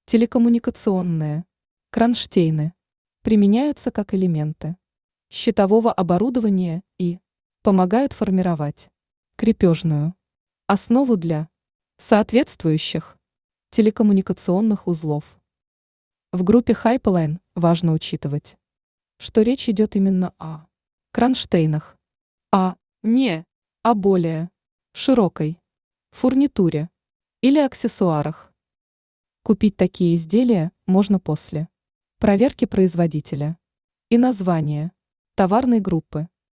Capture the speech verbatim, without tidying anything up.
Телекоммуникационные кронштейны применяются как элементы щитового оборудования и помогают формировать крепежную основу для соответствующих телекоммуникационных узлов. В группе Hyperline важно учитывать, что речь идет именно о кронштейнах, а не о более широкой фурнитуре или аксессуарах. Купить такие изделия можно после проверки производителя и названия товарной группы.